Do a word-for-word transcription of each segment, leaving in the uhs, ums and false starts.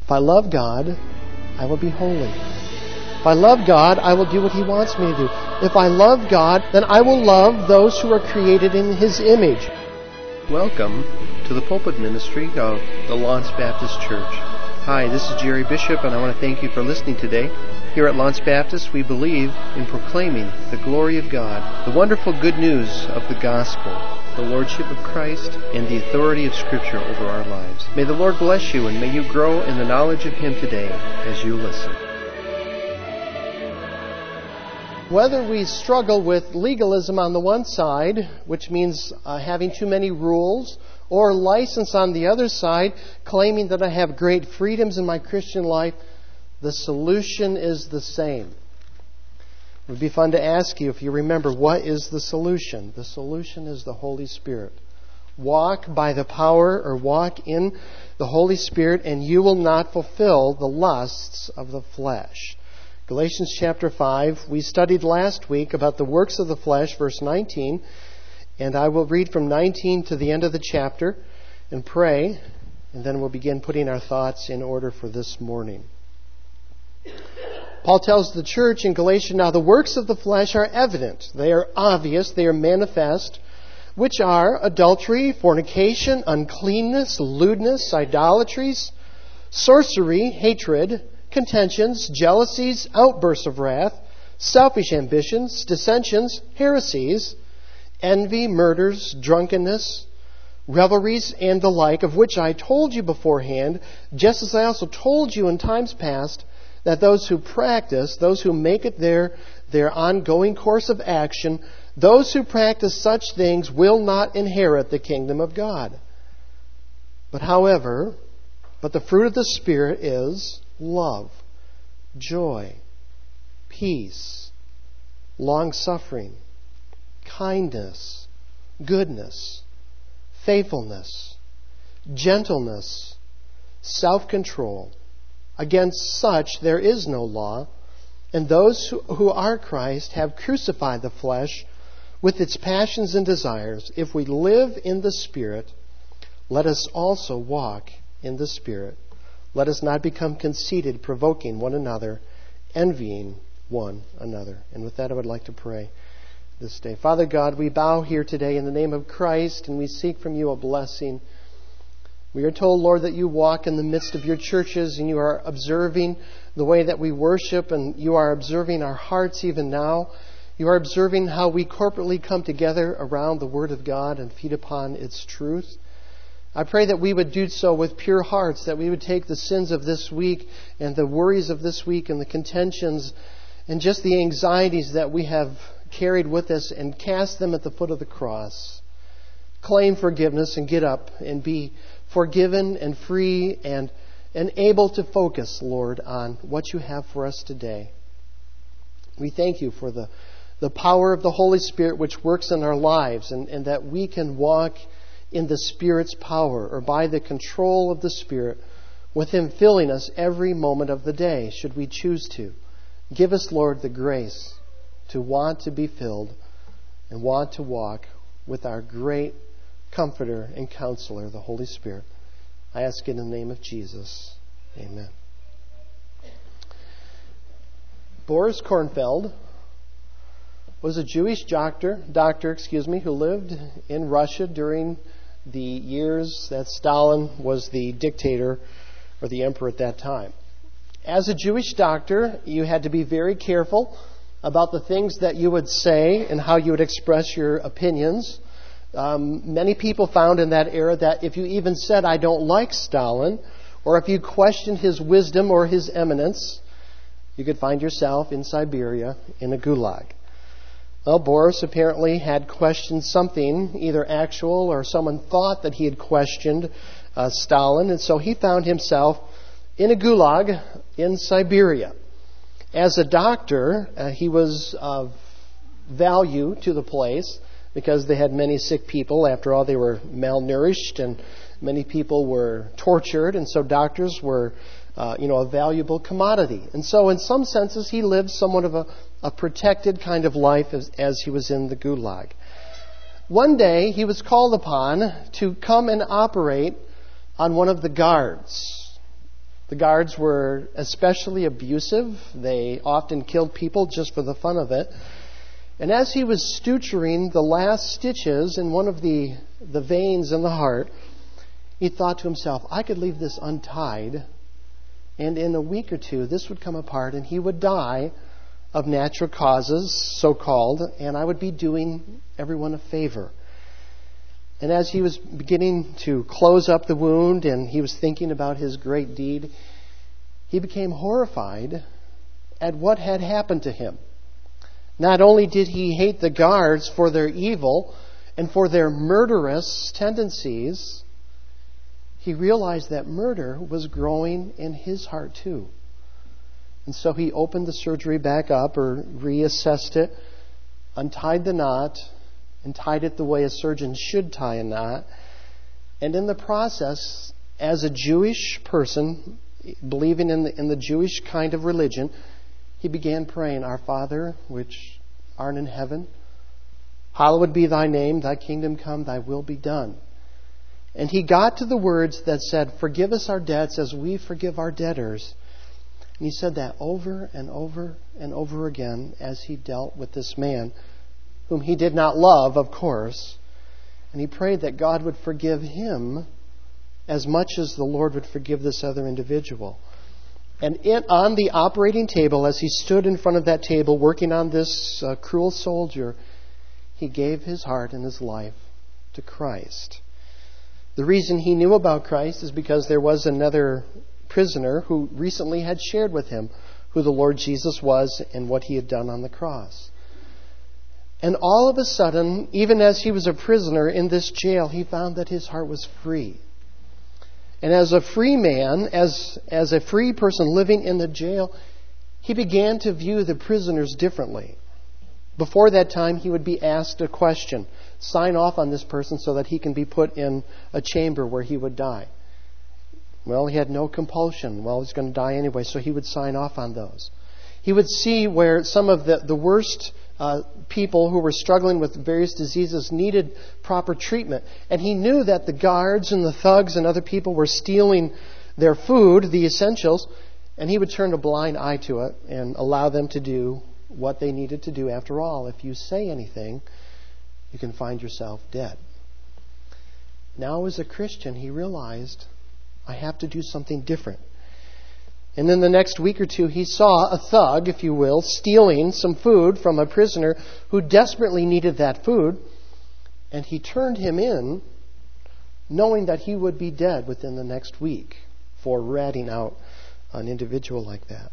If I love God, I will be holy. If I love God, I will do what He wants me to do. If I love God, then I will love those who are created in His image. Welcome to the pulpit ministry of the Lance Baptist Church. Hi, this is Jerry Bishop, and I want to thank you for listening today. Here at Lance Baptist, we believe in proclaiming the glory of God, the wonderful good news of the gospel, the lordship of Christ, and the authority of Scripture over our lives. May the Lord bless you, and may you grow in the knowledge of Him today as you listen. Whether we struggle with legalism on the one side, which means uh, having too many rules, or license on the other side, claiming that I have great freedoms in my Christian life, the solution is the same. It would be fun to ask you if you remember, what is the solution? The solution is the Holy Spirit. Walk by the power or walk in the Holy Spirit, and you will not fulfill the lusts of the flesh. Galatians chapter five, we studied last week about the works of the flesh, verse nineteen, and I will read from nineteen to the end of the chapter and pray, and then we'll begin putting our thoughts in order for this morning. Paul tells the church in Galatia, now the works of the flesh are evident. They are obvious, they are manifest, which are adultery, fornication, uncleanness, lewdness, idolatries, sorcery, hatred, contentions, jealousies, outbursts of wrath, selfish ambitions, dissensions, heresies, envy, murders, drunkenness, revelries, and the like, of which I told you beforehand, just as I also told you in times past, that those who practice, those who make it their, their ongoing course of action, those who practice such things will not inherit the kingdom of God. But however, but the fruit of the Spirit is love, joy, peace, long-suffering, kindness, goodness, faithfulness, gentleness, self-control. Against such there is no law, and those who, who are Christ have crucified the flesh with its passions and desires. If we live in the Spirit, let us also walk in the Spirit. Let us not become conceited, provoking one another, envying one another. And with that, I would like to pray this day. Father God, we bow here today in the name of Christ, and we seek from you a blessing. We are told, Lord, that you walk in the midst of your churches, and you are observing the way that we worship, and you are observing our hearts even now. You are observing how we corporately come together around the Word of God and feed upon its truth. I pray that we would do so with pure hearts, that we would take the sins of this week and the worries of this week and the contentions and just the anxieties that we have carried with us and cast them at the foot of the cross. Claim forgiveness and get up and be forgiven and free and, and able to focus, Lord, on what you have for us today. We thank you for the, the power of the Holy Spirit which works in our lives, and, and that we can walk in the Spirit's power, or by the control of the Spirit, with Him filling us every moment of the day, should we choose to. Give us, Lord, the grace to want to be filled and want to walk with our great Comforter and Counselor, the Holy Spirit. I ask it in the name of Jesus. Amen. Boris Kornfeld was a Jewish doctor, doctor, excuse me, who lived in Russia during the years that Stalin was the dictator or the emperor at that time. As a Jewish doctor, you had to be very careful about the things that you would say and how you would express your opinions. Um, many people found in that era that if you even said, I don't like Stalin, or if you questioned his wisdom or his eminence, you could find yourself in Siberia in a gulag. Well, Boris apparently had questioned something, either actual or someone thought that he had questioned uh, Stalin, and so he found himself in a gulag in Siberia. As a doctor, uh, he was of value to the place because they had many sick people. After all, they were malnourished and many people were tortured, and so doctors were uh, you know, a valuable commodity. And so in some senses, he lived somewhat of a a protected kind of life as, as he was in the gulag. One day, he was called upon to come and operate on one of the guards. The The guards were especially abusive. They often killed people just for the fun of it. And as he was suturing the last stitches in one of the, the veins in the heart, he thought to himself, I could leave this untied, and in a week or two this would come apart and he would die of natural causes, so-called, and I would be doing everyone a favor. And as he was beginning to close up the wound and he was thinking about his great deed, he became horrified at what had happened to him. Not only did he hate the guards for their evil and for their murderous tendencies, he realized that murder was growing in his heart too. And so he opened the surgery back up, or reassessed it, untied the knot, and tied it the way a surgeon should tie a knot. And in the process, as a Jewish person, believing in the, in the Jewish kind of religion, he began praying, Our Father, which art in heaven, hallowed be thy name, thy kingdom come, thy will be done. And he got to the words that said, Forgive us our debts as we forgive our debtors. And he said that over and over and over again as he dealt with this man, whom he did not love, of course. And he prayed that God would forgive him as much as the Lord would forgive this other individual. And it, on the operating table, as he stood in front of that table working on this uh, cruel soldier, he gave his heart and his life to Christ. The reason he knew about Christ is because there was another prisoner who recently had shared with him who the Lord Jesus was and what he had done on the cross. And all of a sudden, even as he was a prisoner in this jail, he found that his heart was free. And as a free man, as, as a free person living in the jail, he began to view the prisoners differently. Before that time, he would be asked a question. Sign off on this person so that he can be put in a chamber where he would die. Well, he had no compulsion. Well, he's going to die anyway, so he would sign off on those. He would see where some of the, the worst uh, people who were struggling with various diseases needed proper treatment. And he knew that the guards and the thugs and other people were stealing their food, the essentials, and he would turn a blind eye to it and allow them to do what they needed to do. After all, if you say anything, you can find yourself dead. Now, as a Christian, he realized, I have to do something different. And in the next week or two, he saw a thug, if you will, stealing some food from a prisoner who desperately needed that food. And he turned him in, knowing that he would be dead within the next week for ratting out an individual like that.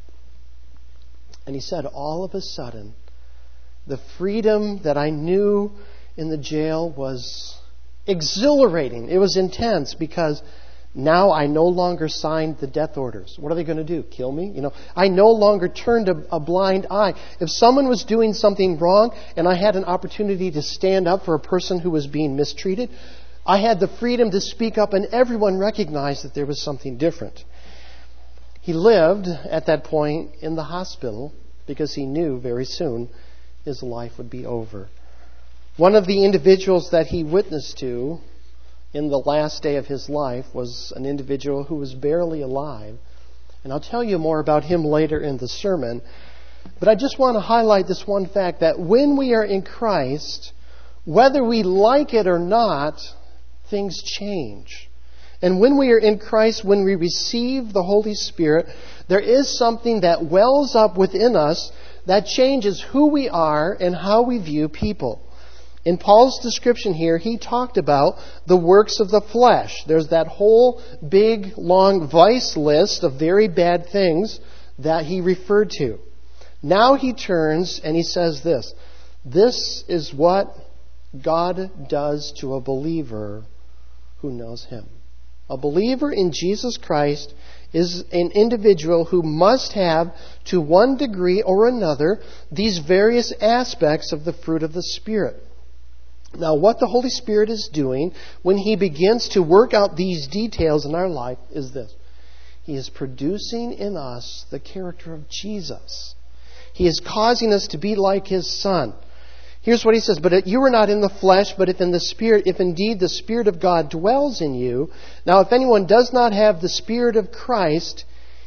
And he said, all of a sudden, the freedom that I knew in the jail was exhilarating. It was intense because now I no longer signed the death orders. What are they going to do? Kill me? You know, I no longer turned a, a blind eye. If someone was doing something wrong and I had an opportunity to stand up for a person who was being mistreated, I had the freedom to speak up, and everyone recognized that there was something different. He lived at that point in the hospital because he knew very soon his life would be over. One of the individuals that he witnessed to in the last day of his life was an individual who was barely alive. And I'll tell you more about him later in the sermon. But I just want to highlight this one fact, that when we are in Christ, whether we like it or not, things change. And when we are in Christ, when we receive the Holy Spirit, there is something that wells up within us that changes who we are and how we view people. In Paul's description here, he talked about the works of the flesh. There's that whole big, long vice list of very bad things that he referred to. Now he turns and he says this. This is what God does to a believer who knows Him. A believer in Jesus Christ is an individual who must have, to one degree or another, these various aspects of the fruit of the Spirit. Now, what the Holy Spirit is doing when He begins to work out these details in our life is this. He is producing in us the character of Jesus. He is causing us to be like His Son. Here's what He says, but you are not in the flesh, but if in the Spirit, if indeed the Spirit of God dwells in you. Now, if anyone does not have the Spirit of Christ,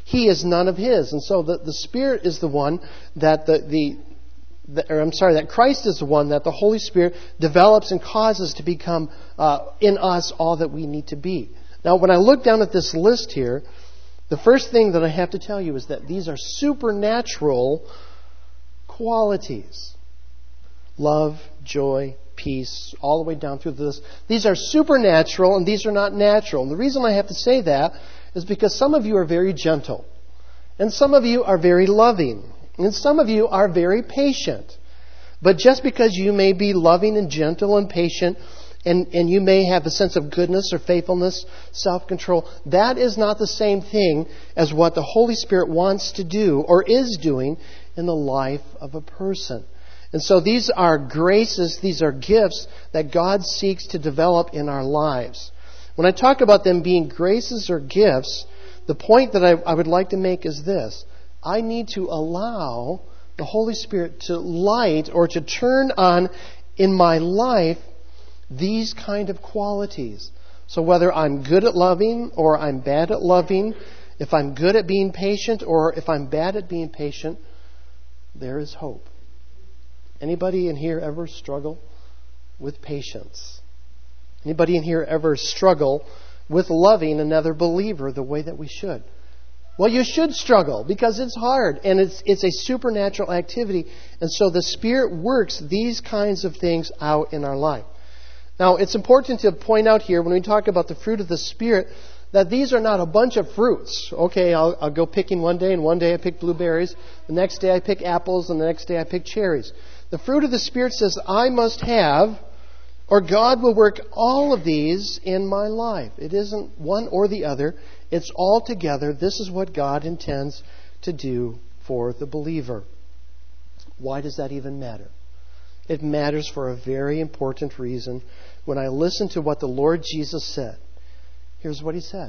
he is none of his. And so the, the Spirit is the one that the, the, the or I'm sorry, that Christ is the one that the Holy Spirit develops and causes to become uh, in us all that we need to be. Now, when I look down at this list here, the first thing that I have to tell you is that these are supernatural qualities. Love, joy, peace, all the way down through this. These are supernatural and these are not natural. And the reason I have to say that is because some of you are very gentle. And some of you are very loving. And some of you are very patient. But just because you may be loving and gentle and patient, and, and you may have a sense of goodness or faithfulness, self-control, that is not the same thing as what the Holy Spirit wants to do or is doing in the life of a person. And so these are graces, these are gifts that God seeks to develop in our lives. When I talk about them being graces or gifts, the point that I, I would like to make is this. I need to allow the Holy Spirit to light or to turn on in my life these kind of qualities. So whether I'm good at loving or I'm bad at loving, if I'm good at being patient or if I'm bad at being patient, there is hope. Anybody in here ever struggle with patience? Anybody in here ever struggle with loving another believer the way that we should? Well, you should struggle because it's hard and it's it's a supernatural activity. And so the Spirit works these kinds of things out in our life. Now, it's important to point out here when we talk about the fruit of the Spirit that these are not a bunch of fruits. Okay, I'll, I'll go picking one day and one day I pick blueberries. The next day I pick apples and the next day I pick cherries. The fruit of the Spirit says I must have, or God will work all of these in my life. It isn't one or the other. It's all together. This is what God intends to do for the believer. Why does that even matter? It matters for a very important reason. When I listen to what the Lord Jesus said, here's what He said.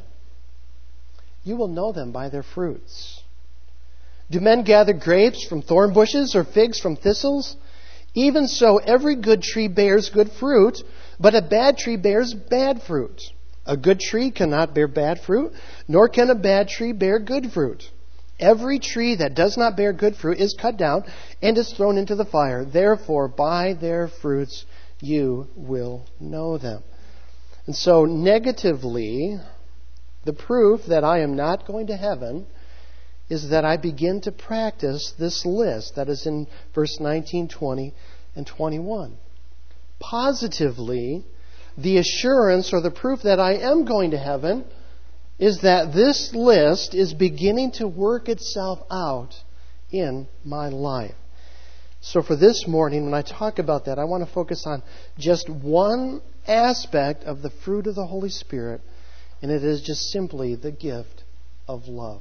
You will know them by their fruits. Do men gather grapes from thorn bushes or figs from thistles? Even so, every good tree bears good fruit, but a bad tree bears bad fruit. A good tree cannot bear bad fruit, nor can a bad tree bear good fruit. Every tree that does not bear good fruit is cut down and is thrown into the fire. Therefore, by their fruits you will know them. And so, negatively, the proof that I am not going to heaven is that I begin to practice this list that is in verse nineteen, twenty, and twenty-one. Positively, the assurance or the proof that I am going to heaven is that this list is beginning to work itself out in my life. So for this morning, when I talk about that, I want to focus on just one aspect of the fruit of the Holy Spirit, and it is just simply the gift of love.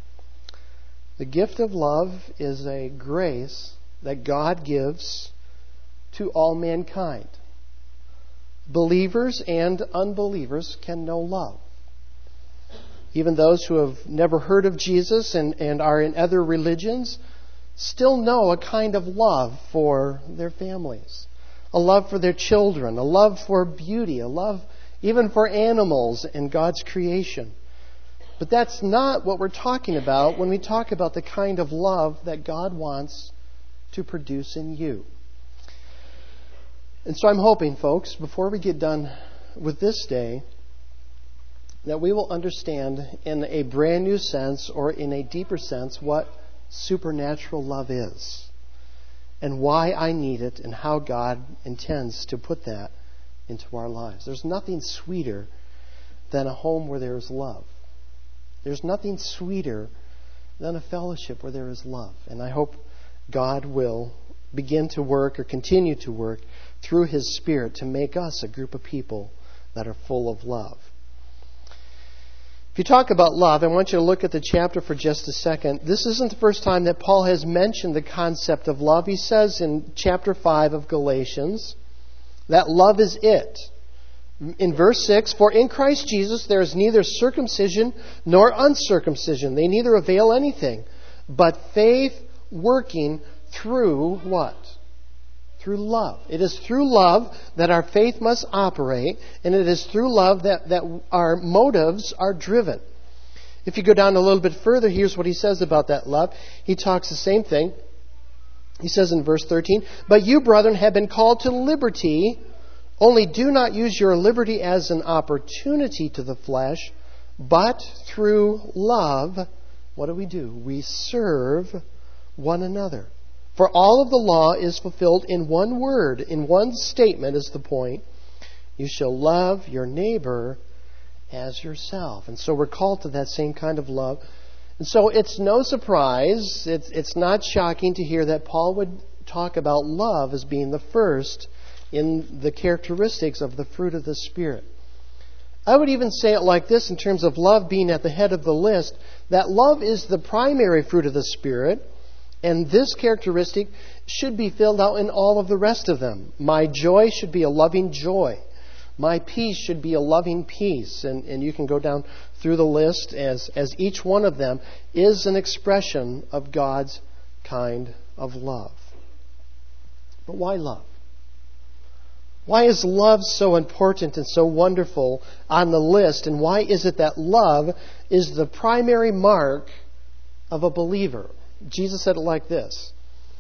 The gift of love is a grace that God gives to all mankind. Believers and unbelievers can know love. Even those who have never heard of Jesus and, and are in other religions still know a kind of love for their families, a love for their children, a love for beauty, a love even for animals and God's creation. But that's not what we're talking about when we talk about the kind of love that God wants to produce in you. And so I'm hoping, folks, before we get done with this day, that we will understand in a brand new sense or in a deeper sense what supernatural love is and why I need it and how God intends to put that into our lives. There's nothing sweeter than a home where there is love. There's nothing sweeter than a fellowship where there is love. And I hope God will begin to work or continue to work through His Spirit to make us a group of people that are full of love. If you talk about love, I want you to look at the chapter for just a second. This isn't the first time that Paul has mentioned the concept of love. He says in chapter five of Galatians that love is it. In verse six, for in Christ Jesus there is neither circumcision nor uncircumcision. They neither avail anything, but faith working through what? Through love. It is through love that our faith must operate, and it is through love that, that our motives are driven. If you go down a little bit further, here's what he says about that love. He talks the same thing. He says in verse thirteen, "But you, brethren, have been called to liberty. Only do not use your liberty as an opportunity to the flesh, but through love," what do we do? We serve one another. "For all of the law is fulfilled in one word," in one statement is the point. "You shall love your neighbor as yourself." And so we're called to that same kind of love. And so it's no surprise, it's, it's not shocking to hear that Paul would talk about love as being the first in the characteristics of the fruit of the Spirit. I would even say it like this in terms of love being at the head of the list, that love is the primary fruit of the Spirit, and this characteristic should be filled out in all of the rest of them. My joy should be a loving joy. My peace should be a loving peace. And, and you can go down through the list as, as each one of them is an expression of God's kind of love. But why love? Why is love so important and so wonderful on the list? And why is it that love is the primary mark of a believer? Jesus said it like this,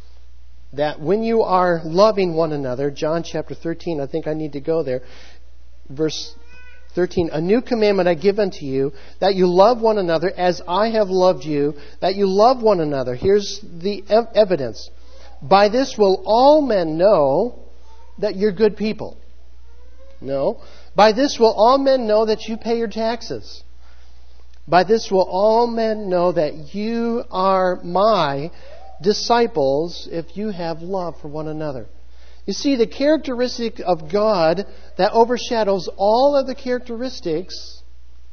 that when you are loving one another, John chapter thirteen, I think I need to go there, verse thirteen, "A new commandment I give unto you, that you love one another as I have loved you, that you love one another." Here's the ev- evidence. "By this will all men know that you're good people." No. "By this will all men know that you pay your taxes. By this will all men know that you are my disciples, if you have love for one another." You see, the characteristic of God that overshadows all other characteristics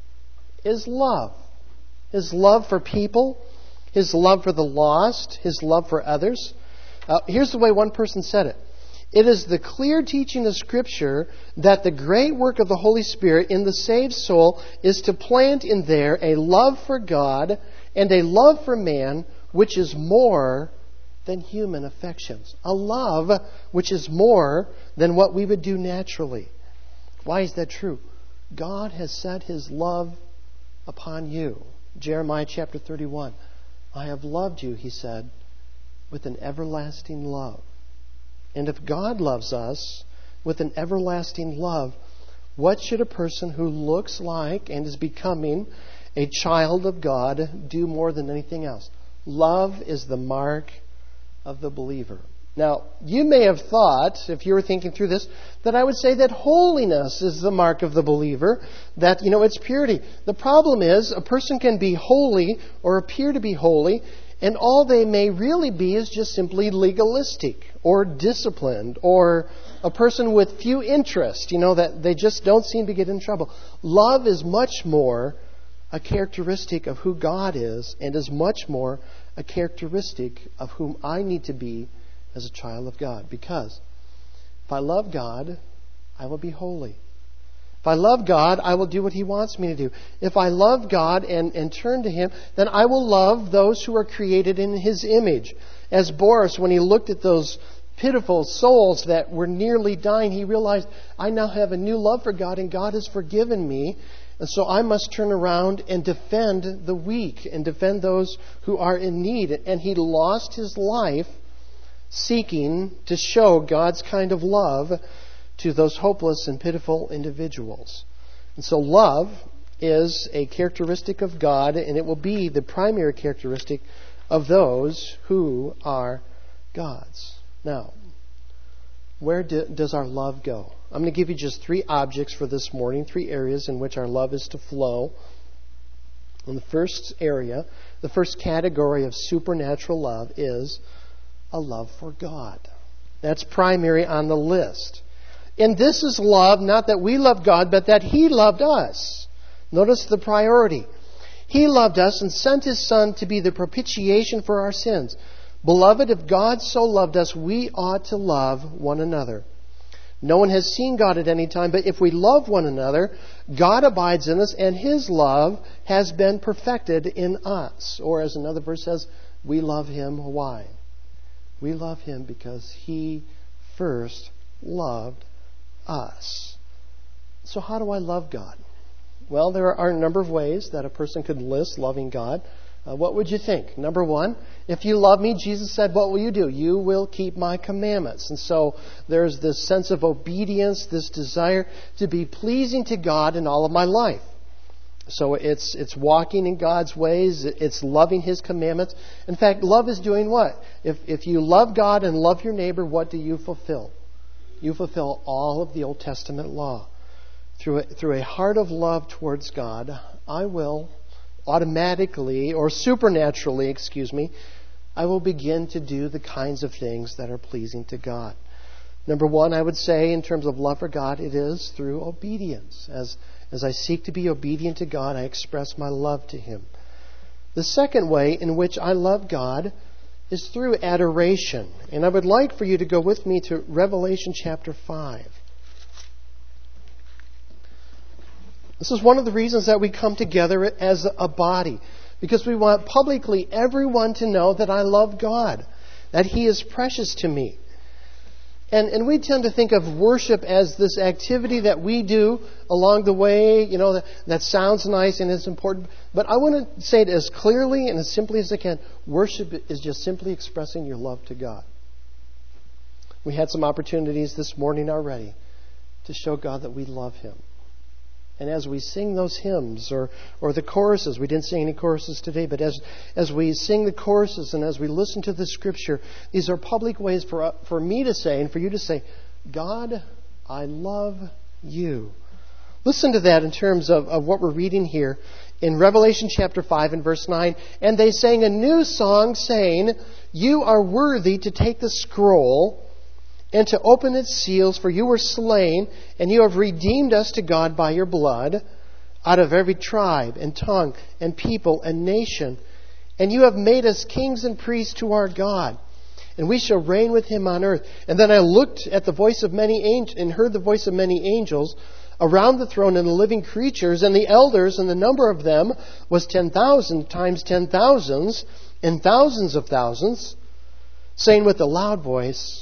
is love. His love for people, His love for the lost, His love for others. Uh, here's the way one person said it. "It is the clear teaching of Scripture that the great work of the Holy Spirit in the saved soul is to plant in there a love for God and a love for man, which is more than human affections." A love which is more than what we would do naturally. Why is that true? God has set His love upon you. Jeremiah chapter thirty-one. "I have loved you," He said, "with an everlasting love." And if God loves us with an everlasting love, what should a person who looks like and is becoming a child of God do more than anything else? Love is the mark of the believer. Now, you may have thought, if you were thinking through this, that I would say that holiness is the mark of the believer, that, you know, it's purity. The problem is, a person can be holy or appear to be holy, and all they may really be is just simply legalistic or disciplined or a person with few interests, you know, that they just don't seem to get in trouble. Love is much more a characteristic of who God is and is much more a characteristic of whom I need to be as a child of God. Because if I love God, I will be holy. If I love God, I will do what He wants me to do. If I love God and, and turn to Him, then I will love those who are created in His image. As Boris, when he looked at those pitiful souls that were nearly dying, he realized, I now have a new love for God and God has forgiven me. And so I must turn around and defend the weak and defend those who are in need. And he lost his life seeking to show God's kind of love to those hopeless and pitiful individuals. And so love is a characteristic of God, and it will be the primary characteristic of those who are God's. Now, where do, does our love go? I'm going to give you just three objects for this morning, three areas in which our love is to flow. And the first area, the first category of supernatural love is a love for God. That's primary on the list. And this is love, not that we love God, but that He loved us. Notice the priority. He loved us and sent His Son to be the propitiation for our sins. Beloved, if God so loved us, we ought to love one another. No one has seen God at any time, but if we love one another, God abides in us, and His love has been perfected in us. Or as another verse says, we love Him. Why? We love Him because He first loved us. So how do I love God? Well, there are a number of ways that a person could list loving God. Uh, what would you think? Number one, if you love me, Jesus said, what will you do? You will keep my commandments. And so there's this sense of obedience, this desire to be pleasing to God in all of my life. So it's it's walking in God's ways. It's loving His commandments. In fact, love is doing what? If if you love God and love your neighbor, what do you fulfill? You fulfill all of the Old Testament law. Through a, through a heart of love towards God, I will automatically or supernaturally, excuse me, I will begin to do the kinds of things that are pleasing to God. Number one, I would say in terms of love for God, it is through obedience. As, as I seek to be obedient to God, I express my love to Him. The second way in which I love God is through adoration. And I would like for you to go with me to Revelation chapter five. This is one of the reasons that we come together as a body. Because we want publicly everyone to know that I love God. That He is precious to me. And, and we tend to think of worship as this activity that we do along the way, you know, that, that sounds nice and is important. But I want to say it as clearly and as simply as I can. Worship is just simply expressing your love to God. We had some opportunities this morning already to show God that we love Him. And as we sing those hymns or, or the choruses, we didn't sing any choruses today, but as, as we sing the choruses and as we listen to the Scripture, these are public ways for, for me to say and for you to say, God, I love you. Listen to that in terms of, of what we're reading here in Revelation chapter five and verse nine. And they sang a new song saying, you are worthy to take the scroll and to open its seals, for you were slain, and you have redeemed us to God by your blood, out of every tribe and tongue and people and nation. And you have made us kings and priests to our God, and we shall reign with Him on earth. And then I looked at the voice of many angels, and heard the voice of many angels around the throne and the living creatures, and the elders, and the number of them was ten thousand times ten thousands, and thousands of thousands, saying with a loud voice,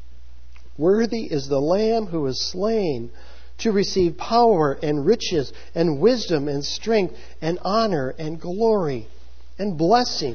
worthy is the Lamb who was slain to receive power and riches and wisdom and strength and honor and glory and blessing.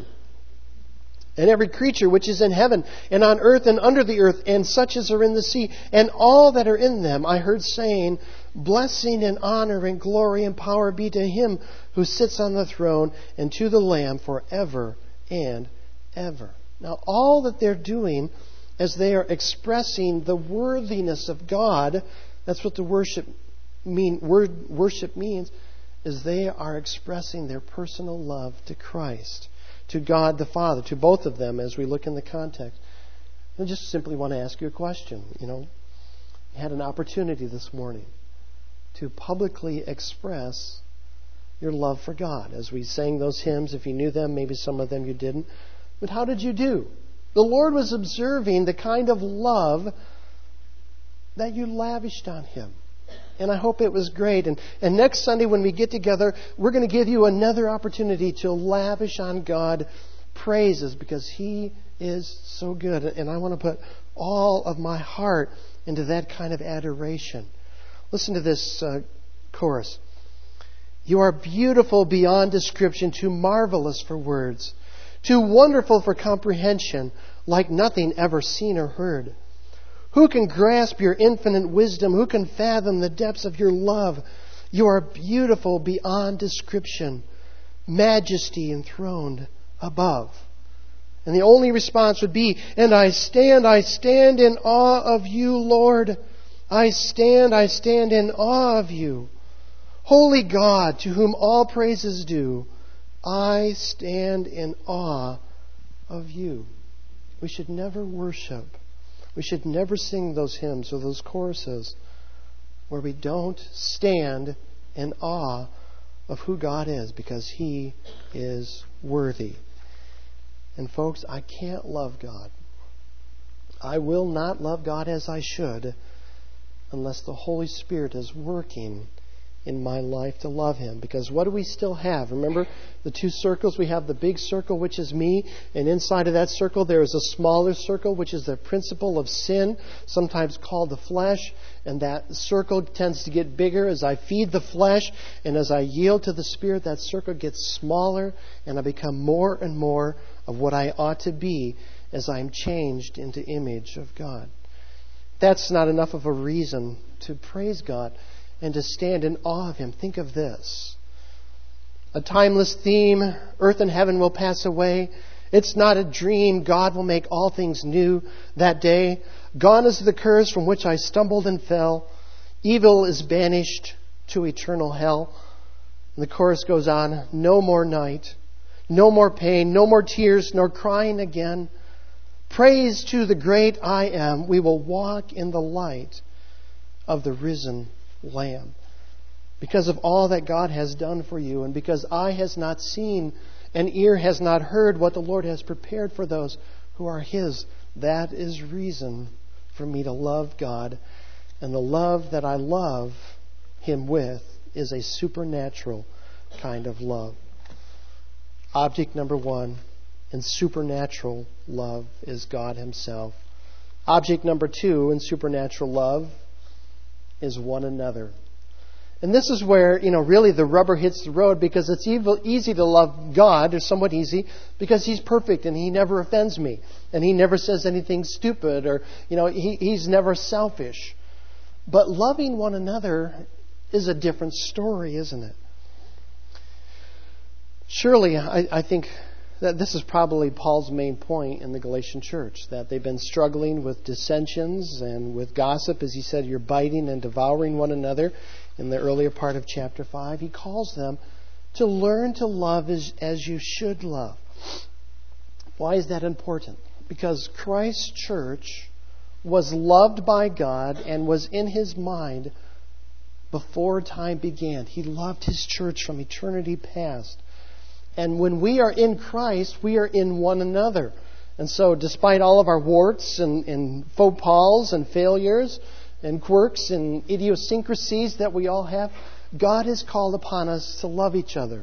And every creature which is in heaven and on earth and under the earth and such as are in the sea and all that are in them, I heard saying, blessing and honor and glory and power be to Him who sits on the throne and to the Lamb forever and ever. Now all that they're doing as they are expressing the worthiness of God, that's what the worship mean. Word worship means, is they are expressing their personal love to Christ, to God the Father, to both of them. As we look in the context, I just simply want to ask you a question. You know, you had an opportunity this morning to publicly express your love for God, as we sang those hymns. If you knew them, maybe some of them you didn't. But how did you do? The Lord was observing the kind of love that you lavished on Him. And I hope it was great. And, and next Sunday when we get together, we're going to give you another opportunity to lavish on God praises because He is so good. And I want to put all of my heart into that kind of adoration. Listen to this uh, chorus. You are beautiful beyond description, too marvelous for words. Too wonderful for comprehension, like nothing ever seen or heard. Who can grasp your infinite wisdom? Who can fathom the depths of your love? You are beautiful beyond description, majesty enthroned above. And the only response would be, and I stand, I stand in awe of you, Lord. I stand, I stand in awe of you. Holy God, to whom all praise is due, I stand in awe of you. We should never worship. We should never sing those hymns or those choruses where we don't stand in awe of who God is, because He is worthy. And folks, I can't love God. I will not love God as I should unless the Holy Spirit is working in my life to love Him. Because what do we still have? Remember the two circles? We have the big circle, which is me, and inside of that circle there is a smaller circle, which is the principle of sin, sometimes called the flesh. And that circle tends to get bigger as I feed the flesh, and as I yield to the Spirit, that circle gets smaller, and I become more and more of what I ought to be as I'm changed into image of God. That's not enough of a reason to praise God and to stand in awe of Him. Think of this. A timeless theme, earth and heaven will pass away. It's not a dream. God will make all things new that day. Gone is the curse from which I stumbled and fell. Evil is banished to eternal hell. And the chorus goes on. No more night, no more pain, no more tears, nor crying again. Praise to the great I Am. We will walk in the light of the risen Lamb. Because of all that God has done for you, and because eye has not seen and ear has not heard what the Lord has prepared for those who are His, that is reason for me to love God. And the love that I love Him with is a supernatural kind of love. Object number one in supernatural love is God Himself. Object number two in supernatural love is one another. And this is where, you know, really the rubber hits the road, because it's evil, easy to love God, or somewhat easy, because He's perfect and He never offends me. And He never says anything stupid, or, you know, he, He's never selfish. But loving one another is a different story, isn't it? Surely, I, I think that this is probably Paul's main point in the Galatian church, that they've been struggling with dissensions and with gossip. As he said, you're biting and devouring one another in the earlier part of chapter five. He calls them to learn to love as, as you should love. Why is that important? Because Christ's church was loved by God and was in His mind before time began. He loved His church from eternity past. And when we are in Christ, we are in one another. And so despite all of our warts and, and faux pas and failures and quirks and idiosyncrasies that we all have, God has called upon us to love each other.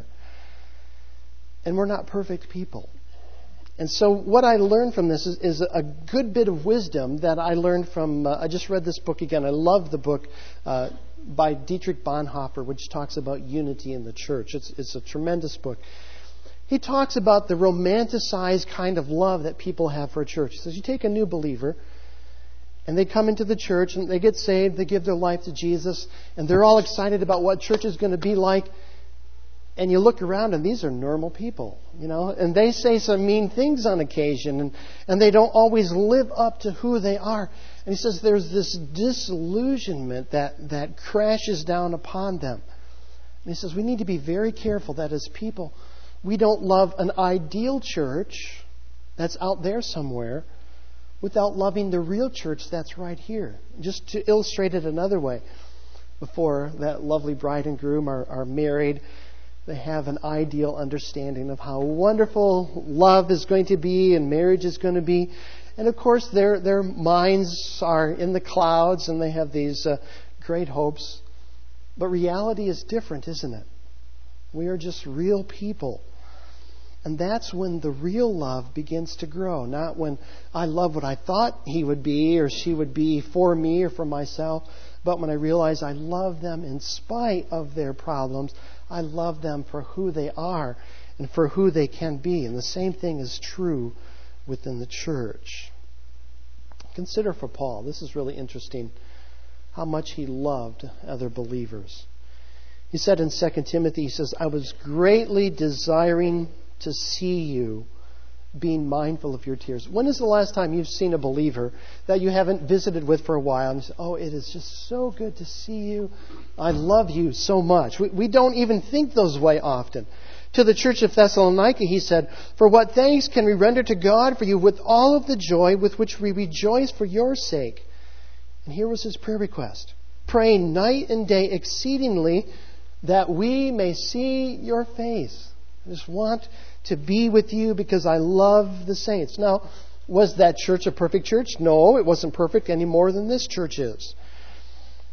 And we're not perfect people. And so what I learned from this is, is a good bit of wisdom that I learned from, uh, I just read this book again. I love the book uh, by Dietrich Bonhoeffer, which talks about unity in the church. It's, it's a tremendous book. He talks about the romanticized kind of love that people have for a church. He says, you take a new believer, and they come into the church, and they get saved, they give their life to Jesus, and they're all excited about what church is going to be like. And you look around, and these are normal people, you know, and they say some mean things on occasion, and, and they don't always live up to who they are. And he says there's this disillusionment that, that crashes down upon them. And he says we need to be very careful that as people, we don't love an ideal church that's out there somewhere without loving the real church that's right here. Just to illustrate it another way, before that lovely bride and groom are, are married, they have an ideal understanding of how wonderful love is going to be and marriage is going to be. And of course, their their minds are in the clouds and they have these uh, great hopes. But reality is different, isn't it? We are just real people. And that's when the real love begins to grow. Not when I love what I thought he would be or she would be for me or for myself, but when I realize I love them in spite of their problems. I love them for who they are and for who they can be. And the same thing is true within the church. Consider for Paul, this is really interesting, how much he loved other believers. He said in Second Timothy, he says, I was greatly desiring to see you, being mindful of your tears. When is the last time you've seen a believer that you haven't visited with for a while and you say, oh, it is just so good to see you. I love you so much. We, we don't even think those way often. To the church of Thessalonica, he said, for what thanks can we render to God for you with all of the joy with which we rejoice for your sake? And here was his prayer request. Praying night and day exceedingly that we may see your face. I just want to be with you because I love the saints. Now, was that church a perfect church? No, it wasn't perfect any more than this church is.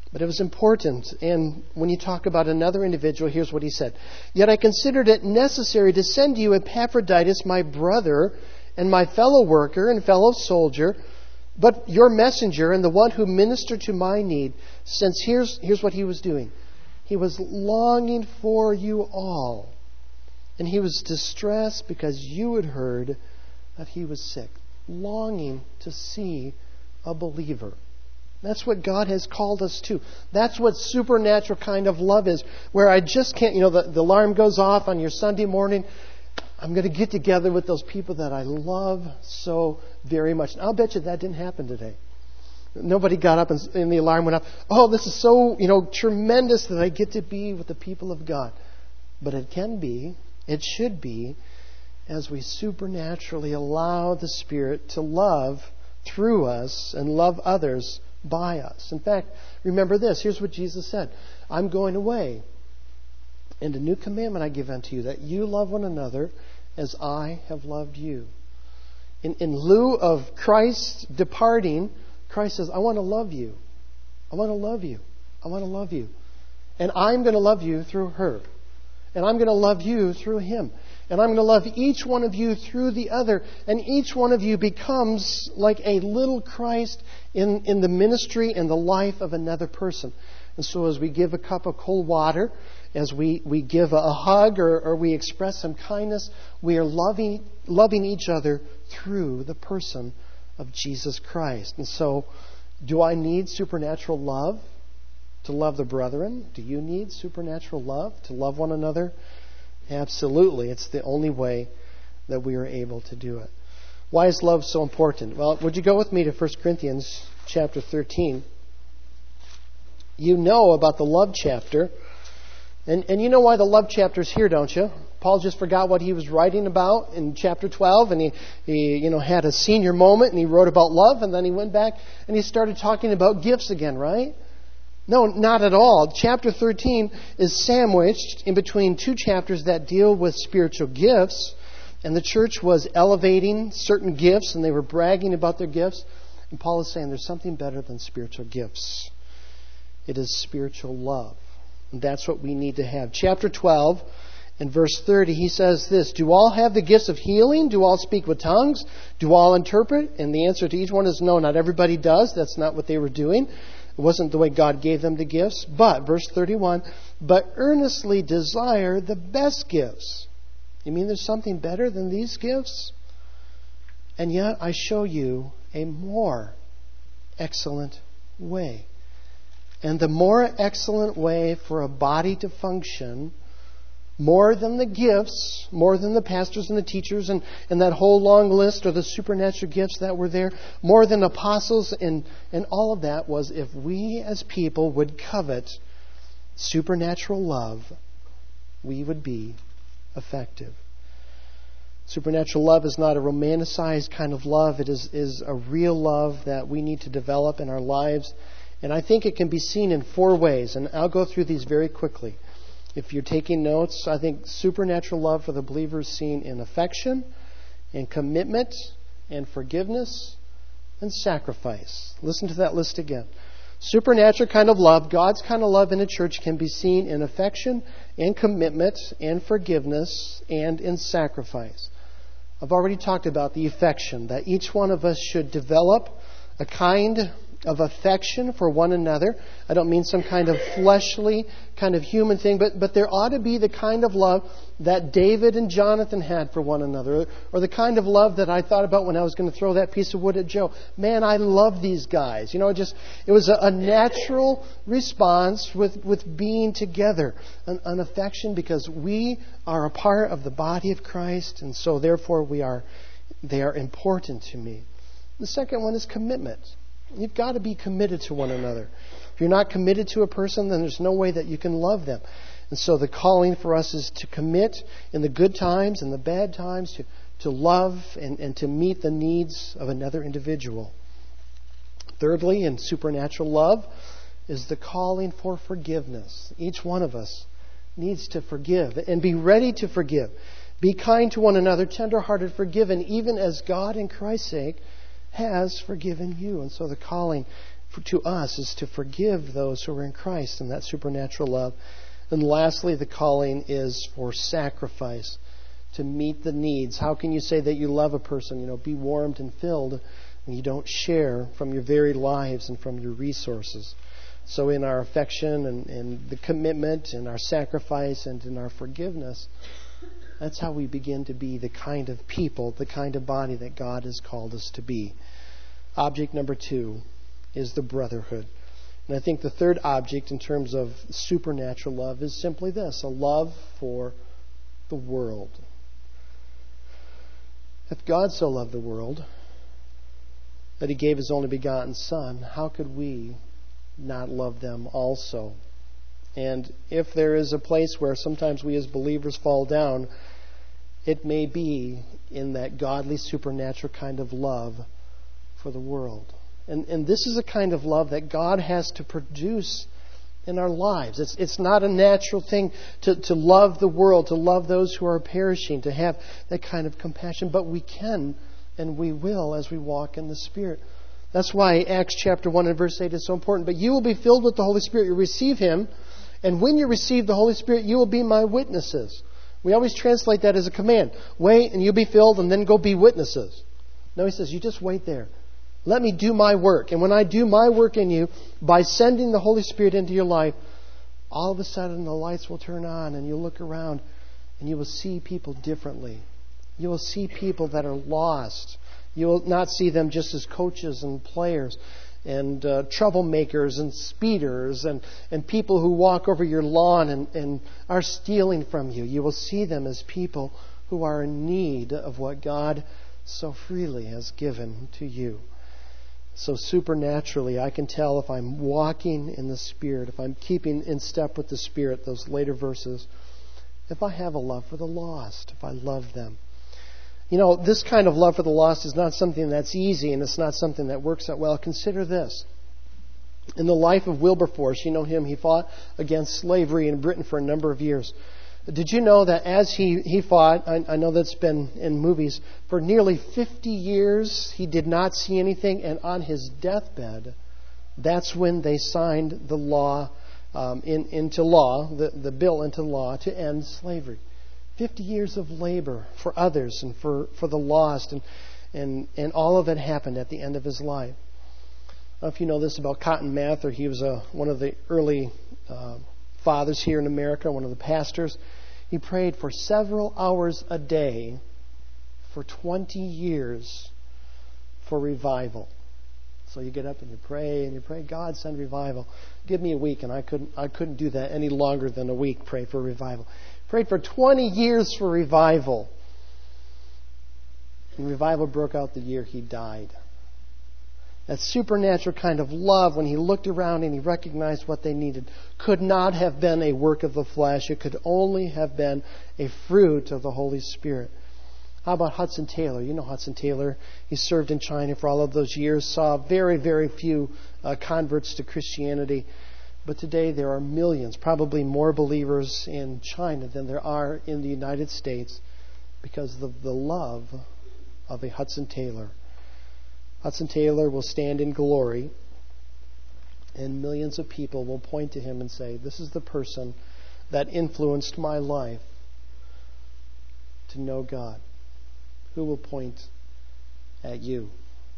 But it was important. And when you talk about another individual, here's what he said. Yet I considered it necessary to send you Epaphroditus, my brother, and my fellow worker and fellow soldier, but your messenger and the one who ministered to my need. Since here's, here's what he was doing. He was longing for you all. And he was distressed because you had heard that he was sick. Longing to see a believer. That's what God has called us to. That's what supernatural kind of love is. Where I just can't, you know, the, the alarm goes off on your Sunday morning. I'm going to get together with those people that I love so very much. And I'll bet you that didn't happen today. Nobody got up and, and the alarm went off. Oh, this is so, you know, tremendous that I get to be with the people of God. But it can be, it should be, as we supernaturally allow the Spirit to love through us and love others by us. In fact, remember this. Here's what Jesus said. I'm going away. And a new commandment I give unto you, that you love one another as I have loved you. In, in lieu of Christ departing, Christ says, I want to love you. I want to love you. I want to love you. And I'm going to love you through her. And I'm going to love you through him. And I'm going to love each one of you through the other. And each one of you becomes like a little Christ in, in the ministry and the life of another person. And so as we give a cup of cold water, as we, we give a, a hug or, or we express some kindness, we are loving, loving each other through the person of Jesus Christ. And so, do I need supernatural love to love the brethren? Do you need supernatural love to love one another? Absolutely. It's the only way that we are able to do it. Why is love so important? Well, would you go with me to First Corinthians chapter thirteen? You know about the love chapter. And, and you know why the love chapter is here, don't you? Paul just forgot what he was writing about in chapter twelve, and he, he you know, had a senior moment, and he wrote about love, and then he went back and he started talking about gifts again, right? No, not at all. Chapter thirteen is sandwiched in between two chapters that deal with spiritual gifts. And the church was elevating certain gifts, and they were bragging about their gifts. And Paul is saying there's something better than spiritual gifts. It is spiritual love. And that's what we need to have. Chapter twelve and verse thirty, he says this, do all have the gifts of healing? Do all speak with tongues? Do all interpret? And the answer to each one is no, not everybody does. That's not what they were doing. It wasn't the way God gave them the gifts. But, verse thirty-one, but earnestly desire the best gifts. You mean there's something better than these gifts? And yet I show you a more excellent way. And the more excellent way for a body to function, more than the gifts, more than the pastors and the teachers and, and that whole long list of the supernatural gifts that were there, more than apostles and, and all of that, was if we as people would covet supernatural love, we would be effective. Supernatural love is not a romanticized kind of love. It is, is a real love that we need to develop in our lives. And I think it can be seen in four ways. And I'll go through these very quickly. If you're taking notes, I think supernatural love for the believer is seen in affection, in commitment, and forgiveness, and sacrifice. Listen to that list again. Supernatural kind of love, God's kind of love in a church, can be seen in affection, in commitment, in forgiveness, and in sacrifice. I've already talked about the affection, that each one of us should develop a kind of affection for one another. I don't mean some kind of fleshly, kind of human thing, but, but there ought to be the kind of love that David and Jonathan had for one another, or the kind of love that I thought about when I was going to throw that piece of wood at Joe. Man, I love these guys. You know, it just it was a, a natural response with, with being together, an, an affection, because we are a part of the body of Christ, and so therefore we are they are important to me. The second one is commitment. You've got to be committed to one another. If you're not committed to a person, then there's no way that you can love them. And so the calling for us is to commit in the good times and the bad times, to, to love and, and to meet the needs of another individual. Thirdly, in supernatural love, is the calling for forgiveness. Each one of us needs to forgive and be ready to forgive. Be kind to one another, tender-hearted, forgiven, even as God, in Christ's sake, has forgiven you. And so the calling for, to us is to forgive those who are in Christ, and that supernatural love. And lastly, the calling is for sacrifice, to meet the needs. How can you say that you love a person? You know, be warmed and filled, and you don't share from your very lives and from your resources. So in our affection and, and the commitment and our sacrifice and in our forgiveness, that's how we begin to be the kind of people, the kind of body that God has called us to be. Object number two is the brotherhood. And I think the third object in terms of supernatural love is simply this, a love for the world. If God so loved the world that He gave His only begotten Son, how could we not love them also? And if there is a place where sometimes we as believers fall down, it may be in that godly, supernatural kind of love for the world. And, and this is a kind of love that God has to produce in our lives. It's, it's not a natural thing to, to love the world, to love those who are perishing, to have that kind of compassion. But we can and we will as we walk in the Spirit. That's why Acts chapter one and verse eight is so important. But you will be filled with the Holy Spirit. You receive Him. And when you receive the Holy Spirit, you will be my witnesses. We always translate that as a command. Wait and you'll be filled and then go be witnesses. No, He says, you just wait there. Let me do my work. And when I do my work in you, by sending the Holy Spirit into your life, all of a sudden the lights will turn on and you'll look around and you will see people differently. You will see people that are lost. You will not see them just as coaches and players and uh, troublemakers and speeders and, and people who walk over your lawn and, and are stealing from you. You will see them as people who are in need of what God so freely has given to you. So supernaturally, I can tell if I'm walking in the Spirit, if I'm keeping in step with the Spirit, those later verses, if I have a love for the lost, if I love them. You know, this kind of love for the lost is not something that's easy, and it's not something that works out well. Consider this. In the life of Wilberforce, you know him, he fought against slavery in Britain for a number of years. Did you know that as he, he fought, I, I know that's been in movies, for nearly fifty years he did not see anything, and on his deathbed, that's when they signed the law um, in, into law, the, the bill into law to end slavery. Fifty years of labor for others and for, for the lost, and, and, and all of it happened at the end of his life. I don't know if you know this about Cotton Mather. He was a, one of the early uh, fathers here in America, one of the pastors. He prayed for several hours a day for twenty years for revival. So you get up and you pray and you pray, God, send revival. Give me a week, and I couldn't I couldn't do that any longer than a week, pray for revival. Prayed for twenty years for revival. And revival broke out the year he died. That supernatural kind of love, when he looked around and he recognized what they needed, could not have been a work of the flesh. It could only have been a fruit of the Holy Spirit. How about Hudson Taylor? You know Hudson Taylor. He served in China for all of those years, saw very, very few uh, converts to Christianity. But today there are millions, probably more believers in China than there are in the United States because of the love of a Hudson Taylor. Hudson Taylor will stand in glory, and millions of people will point to him and say, this is the person that influenced my life to know God. Who will point at you?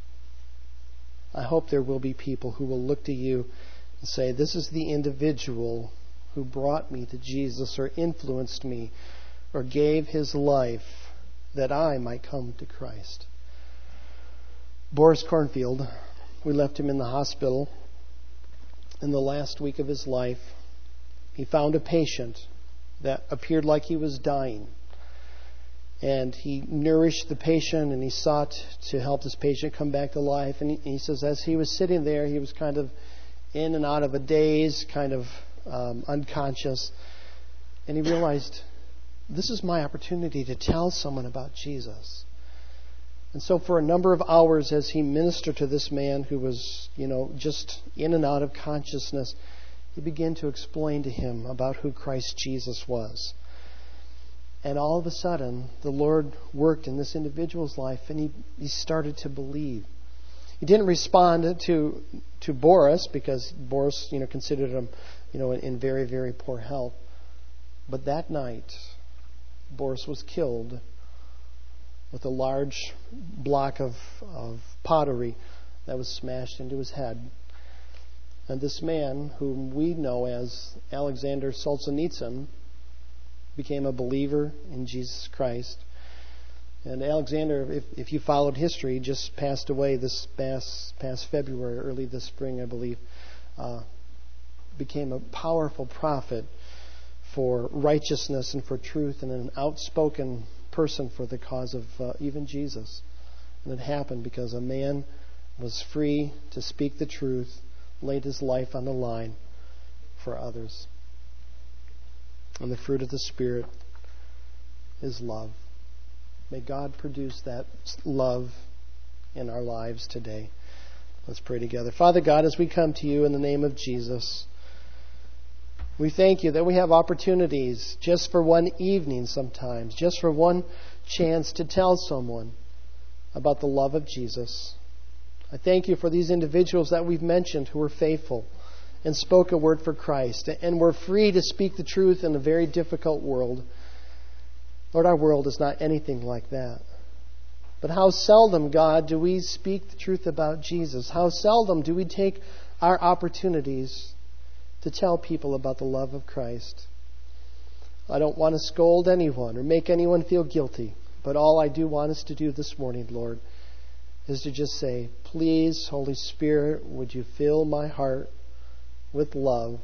I hope there will be people who will look to you and say, this is the individual who brought me to Jesus or influenced me or gave his life that I might come to Christ. Boris Cornfield, we left him in the hospital in the last week of his life. He found a patient that appeared like he was dying. And he nourished the patient and he sought to help this patient come back to life. And he, he says as he was sitting there, he was kind of in and out of a daze, kind of um, unconscious. And he realized, this is my opportunity to tell someone about Jesus. And so for a number of hours as he ministered to this man who was, you know, just in and out of consciousness, he began to explain to him about who Christ Jesus was. And all of a sudden, the Lord worked in this individual's life and he, he started to believe. He didn't respond to to Boris because Boris, you know, considered him, you know, in, in very, very poor health. But that night, Boris was killed with a large block of, of pottery that was smashed into his head. And this man, whom we know as Alexander Solzhenitsyn, became a believer in Jesus Christ. And Alexander, if, if you followed history, just passed away this past, past February, early this spring, I believe. Uh, became a powerful prophet for righteousness and for truth, and an outspoken person for the cause of uh, even Jesus. And it happened because a man was free to speak the truth, laid his life on the line for others. And the fruit of the Spirit is love. May God produce that love in our lives today. Let's pray together. Father God, as we come to you in the name of Jesus, we thank you that we have opportunities just for one evening sometimes, just for one chance to tell someone about the love of Jesus. I thank you for these individuals that we've mentioned who were faithful and spoke a word for Christ and were free to speak the truth in a very difficult world. Lord, our world is not anything like that. But how seldom, God, do we speak the truth about Jesus? How seldom do we take our opportunities to tell people about the love of Christ? I don't want to scold anyone or make anyone feel guilty, but all I do want us to do this morning, Lord, is to just say, please, Holy Spirit, would you fill my heart with love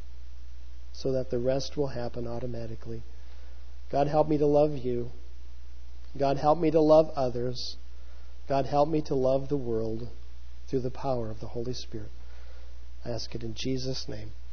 so that the rest will happen automatically. God, help me to love you. God, help me to love others. God, help me to love the world through the power of the Holy Spirit. I ask it in Jesus' name.